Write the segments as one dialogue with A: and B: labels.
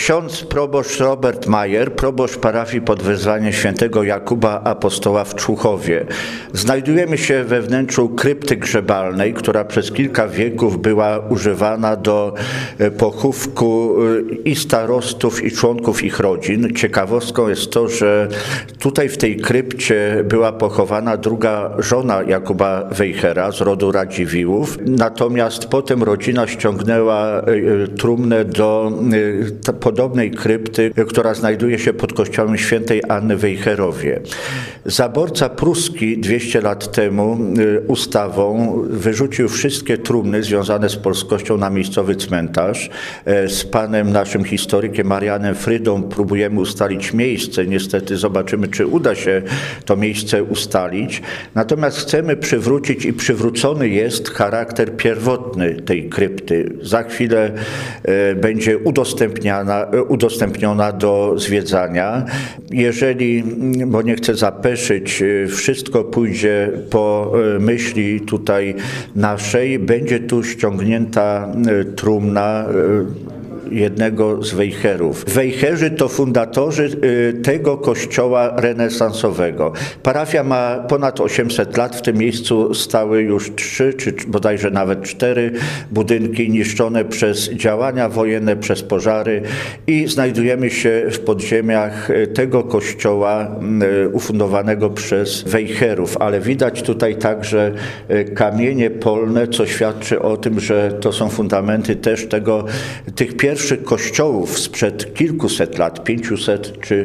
A: Ksiądz proboszcz Robert Majer, proboszcz parafii pod wezwaniem świętego Jakuba Apostoła w Człuchowie. Znajdujemy się we wnętrzu krypty grzebalnej, która przez kilka wieków była używana do pochówku i starostów, i członków ich rodzin. Ciekawostką jest to, że tutaj w tej krypcie była pochowana druga żona Jakuba Wejhera z rodu Radziwiłłów. Natomiast potem rodzina ściągnęła trumnę do podobnej krypty, która znajduje się pod kościołem świętej Anny w Wejherowie. Zaborca pruski 200 lat temu ustawą wyrzucił wszystkie trumny związane z polskością na miejscowy cmentarz. Z panem naszym historykiem Marianem Frydą próbujemy ustalić miejsce. Niestety zobaczymy, czy uda się to miejsce ustalić. Natomiast chcemy przywrócić i przywrócony jest charakter pierwotny tej krypty. Za chwilę będzie udostępniona do zwiedzania. Jeżeli, bo nie chcę zapeszyć, wszystko pójdzie po myśli tutaj naszej, będzie tu ściągnięta trumna jednego z Wejherów. Wejherzy to fundatorzy tego kościoła renesansowego. Parafia ma ponad 800 lat. W tym miejscu stały już 3, czy bodajże nawet 4 budynki niszczone przez działania wojenne, przez pożary i znajdujemy się w podziemiach tego kościoła ufundowanego przez Wejherów. Ale widać tutaj także kamienie polne, co świadczy o tym, że to są fundamenty też tych pierwszych kościołów sprzed kilkuset lat, 500 czy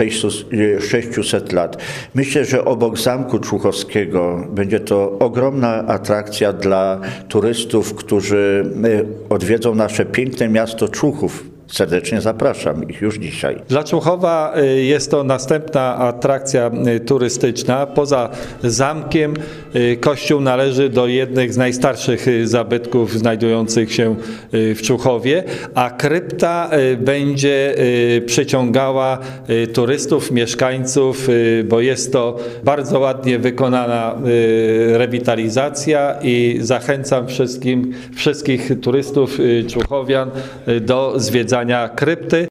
A: 600 lat. Myślę, że obok Zamku Człuchowskiego będzie to ogromna atrakcja dla turystów, którzy odwiedzą nasze piękne miasto Człuchów. Serdecznie zapraszam ich już dzisiaj.
B: Dla Człuchowa jest to następna atrakcja turystyczna. Poza zamkiem kościół należy do jednych z najstarszych zabytków znajdujących się w Człuchowie, a krypta będzie przyciągała turystów, mieszkańców, bo jest to bardzo ładnie wykonana rewitalizacja i zachęcam wszystkich turystów człuchowian do zwiedzania krypty.